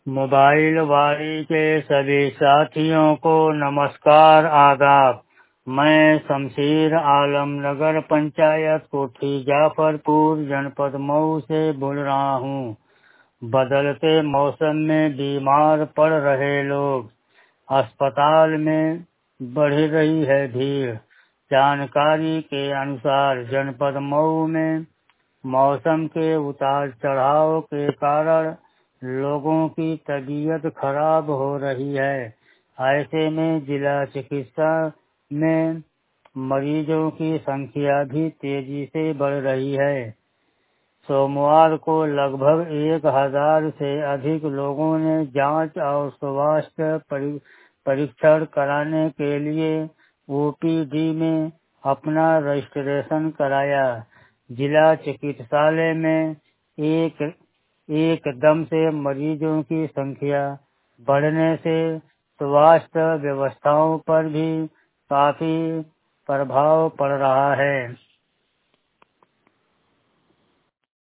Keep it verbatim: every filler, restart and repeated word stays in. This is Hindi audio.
मोबाइल वाणी के सभी साथियों को नमस्कार आदाब। मैं शमशीर आलम नगर पंचायत कोठी जाफरपुर जनपद मऊ से बोल रहा हूँ। बदलते मौसम में बीमार पड़ रहे लोग, अस्पताल में बढ़ रही है भीड़। जानकारी के अनुसार जनपद मऊ में मौसम के उतार चढ़ाव के कारण लोगों की तबीयत खराब हो रही है। ऐसे में जिला चिकित्सा में मरीजों की संख्या भी तेजी से बढ़ रही है। सोमवार को लगभग एक हजार से अधिक लोगों ने जांच और स्वास्थ्य परीक्षण कराने के लिए ओ पी डी में अपना रजिस्ट्रेशन कराया। जिला चिकित्सालय में एक एकदम से मरीजों की संख्या बढ़ने से स्वास्थ्य व्यवस्थाओं पर भी काफी प्रभाव पड़ रहा है।